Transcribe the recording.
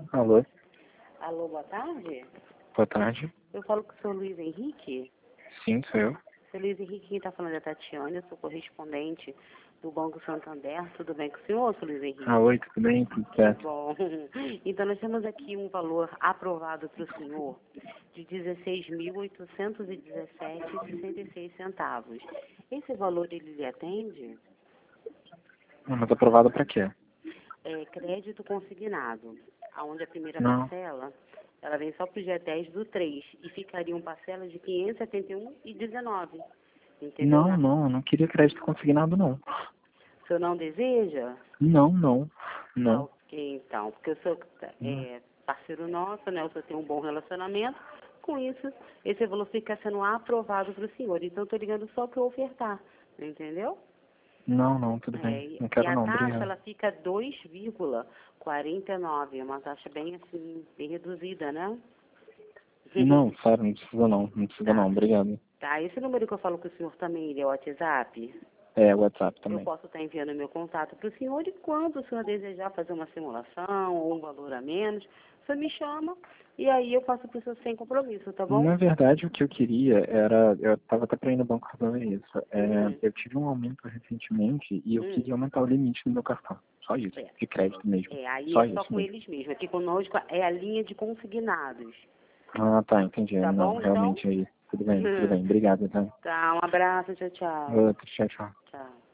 Alô, Alô, boa tarde. boa tarde. Eu falo com o senhor Luiz Henrique. Sim, sou eu. Seu Luiz Henrique, quem está falando é a Tatiane, eu sou correspondente do Banco Santander. Tudo bem com o senhor, seu Luiz Henrique? Ah, oi, tudo bem? Tudo certo? Bom, então nós temos aqui um valor aprovado para o senhor de R$ 16.817,66. Esse valor ele lhe atende? Mas aprovado pra quê? É crédito consignado, onde a primeira Não. parcela ela vem só para o dia 10/3 e ficariam parcelas de R$ 571,19. Entendeu? Não, não queria crédito consignado, não. O senhor não deseja? Não. Ah, Não. ok, então, porque o senhor é parceiro nosso, né? O senhor tem um bom relacionamento. Com isso, esse valor fica sendo aprovado para o senhor. Então, eu estou ligando só para ofertar, entendeu? Não, tudo bem. E Não quero a não, taxa, obrigado. ela fica 2,49. É uma taxa bem, assim, bem reduzida, né? Não, sério, não precisa não. Não precisa Tá. não, obrigado. Tá, esse número que eu falo com o senhor também, ele é o WhatsApp? É, WhatsApp Eu também. posso estar enviando meu contato para o senhor e quando o senhor desejar fazer uma simulação ou um valor a menos, o senhor me chama e aí eu faço para o senhor sem compromisso, tá bom? Na verdade, o que eu queria era, eu estava até para ir no banco resolver isso. Eu tive um aumento recentemente e eu queria aumentar o limite do meu cartão. Só isso, É, de crédito mesmo. aí Só é só isso com mesmo. eles mesmo. Aqui conosco é a linha de consignados. Ah, tá, entendi. Tá Não, bom, então? realmente aí. Tudo bem. Obrigado, então. Tá, um abraço, tchau, tchau. Outro, tchau. Tchau.